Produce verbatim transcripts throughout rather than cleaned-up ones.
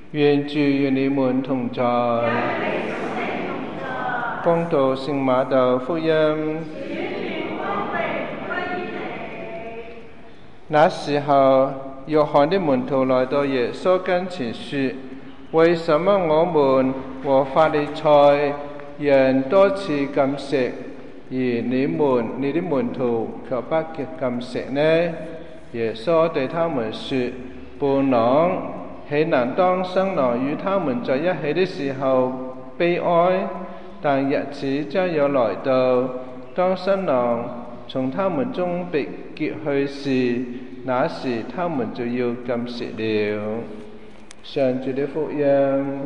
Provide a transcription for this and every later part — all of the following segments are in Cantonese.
願主與你們同在。恭讀聖馬竇福音。那時候，約翰的門徒來到耶穌跟前說：為什麼我們和法利賽人多次禁食，而你們你的門徒卻不禁食呢？耶穌對他們說：伴郎豈能當新郎與他們在一起的時候悲哀？但日子將要來到，當新郎從他們中被劫去時，那時他們就要禁食了。上主的福音。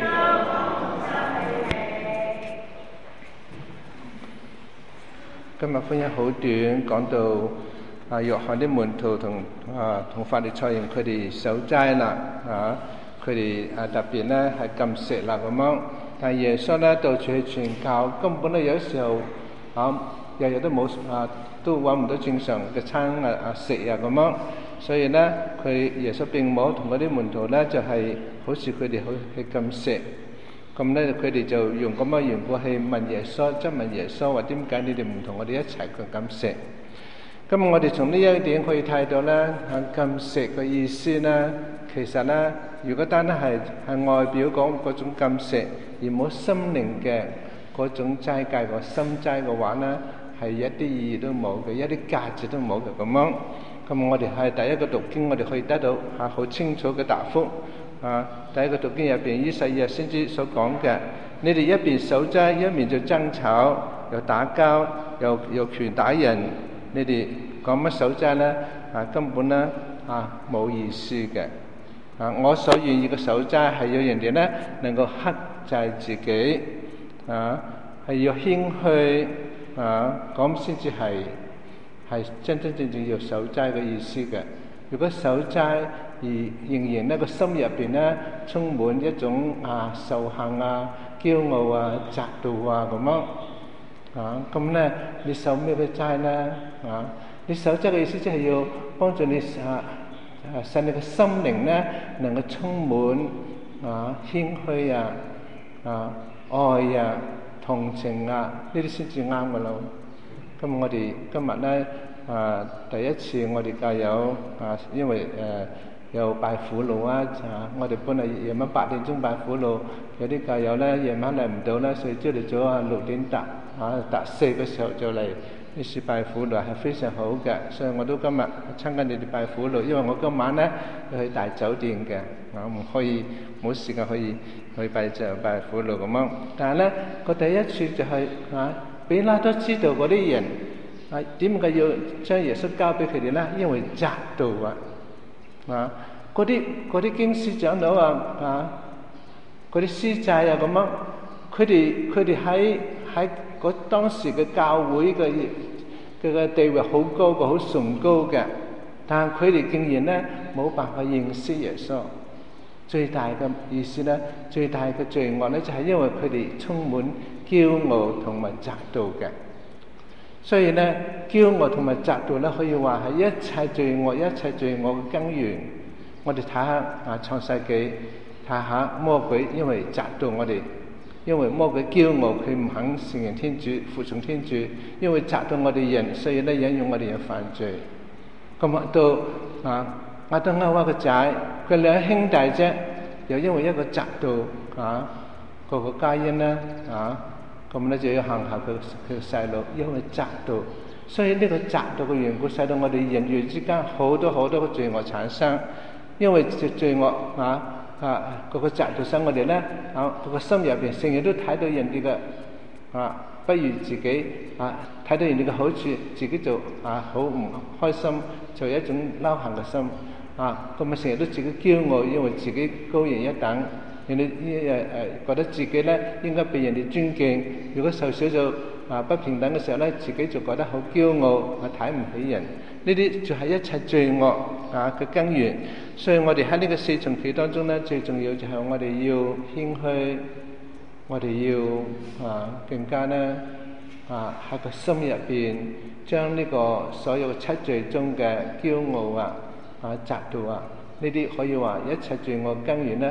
今日福音好短，講到啊，約翰啲門徒同啊同法利賽人佢哋守齋啦，啊佢哋啊特別咧係禁食啦咁樣。但係耶穌咧到處去傳教，根本咧有時候啊日日都冇啊都揾唔到正常嘅餐啊啊食啊咁樣。所以咧佢耶穌並冇同嗰啲門徒咧就係、是、好似佢哋去去禁食。咁咧佢哋就用咁嘅緣故去問耶穌，即係問耶穌話點解你哋唔同我哋一齊去禁食？咁我哋從呢一點可以睇到咧，禁食嘅意思咧，其實咧，如果單係係外表講嗰種禁食，而冇心靈嘅嗰種齋戒個心齋嘅話咧，係一啲意義都冇嘅，一啲價值都冇嘅咁樣。咁我哋係第一個讀經，我哋可以得到嚇好清楚嘅答覆。啊，第一個讀經入邊，以賽亞先知所講嘅，你哋一邊守齋，一邊就爭吵，又打交，又又拳打人。你哋講乜守齋咧？啊，根本咧啊冇意思嘅。啊，我所願意嘅守齋係要人哋咧能夠克制自己，啊係要謙虛，啊咁先至係係真真正正要守齋嘅意思嘅。如果守齋而仍然呢個心入邊咧充滿一種啊仇恨啊、驕傲啊、嫉妒啊咁樣。啊，咁咧你守咩嘅齋咧？啊，你守齋嘅意思即係要幫助你啊啊，使你嘅心靈咧能夠充滿啊謙虛啊、啊愛啊、同情啊，呢啲先至啱嘅咯。咁我哋今日咧啊，第一次我哋教友啊，因為誒、呃、有拜苦路啊，啊，我哋本嚟夜晚八點鐘拜苦路，有啲教友咧夜晚嚟唔到咧，所以朝頭早啊六點達。啊！達四嘅時候就嚟呢次拜苦路係非常好嘅，所以我都今日參加你哋拜苦路，因為我今晚咧要去大酒店嘅，我唔可以冇時間可以去拜就拜苦路咁樣。但係咧個第一次就係、是、啊，比拉多知道嗰啲人啊點解要將耶穌交俾佢哋咧？因為嫉妒啊！啊，嗰啲嗰啲經師長老啊啊，嗰啲司祭啊咁樣，佢哋佢哋喺喺嗰當時嘅教會嘅嘅嘅地位好高嘅，好崇高嘅，但係佢哋竟然咧冇辦法認識耶穌。最大嘅意思咧，最大嘅罪惡咧，就係因為佢哋充滿驕傲同埋嫉妒嘅。所以咧，驕傲同埋嫉妒咧，可以話係一切罪惡、一切罪惡嘅根源。我哋睇下啊創世記，睇下魔鬼，因為嫉妒我哋。因為魔鬼驕傲，佢唔肯承認天主、服從天主，因為嫉妒我哋人，所以咧引誘我哋人犯罪。咁啊到啊亞當夏娃個仔，佢兩兄弟啫，又因為一個嫉妒啊，個個加因咧啊，咁咧就要行下佢佢細路，因為嫉妒，所以呢個嫉妒嘅緣故，使到我哋人與之間好多好多嘅罪惡產生，因為罪罪惡啊。啊！嗰個嫉妒使我哋咧，啊，嗰個心入邊成日都睇到人哋嘅啊，不如自己啊，睇到人哋嘅好處，自己就啊好唔開心，就有一種嬲恨嘅心啊。咁啊，成日都自己驕傲，因為自己高人一等，人哋誒誒覺得自己咧應該被人哋尊敬。如果受少咗啊不平等嘅時候咧，自己就覺得好驕傲，啊睇唔起人。呢啲就係一切罪惡啊嘅根源。所以我哋喺呢個四重祈當中咧，最重要就係我哋要謙虛，我哋要啊更加咧啊喺個心入邊將呢個所有七罪中嘅驕傲啊、啊嫉妒啊呢啲可以話一切罪惡根源咧，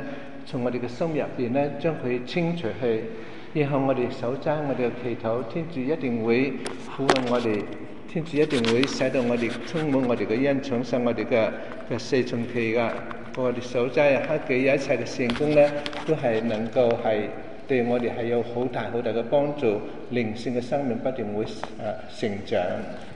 從我哋嘅心入邊咧將佢清除去。然後我哋守齋，我哋嘅祈禱，天主一定會撫慰我哋，天主一定會使到我哋充滿我哋嘅恩寵，使我哋嘅嘅四旬期嘅我哋守齋啊、克己一切嘅成功咧，都係能夠係對我哋係有好大好大嘅幫助，靈性嘅生命不斷會誒成長。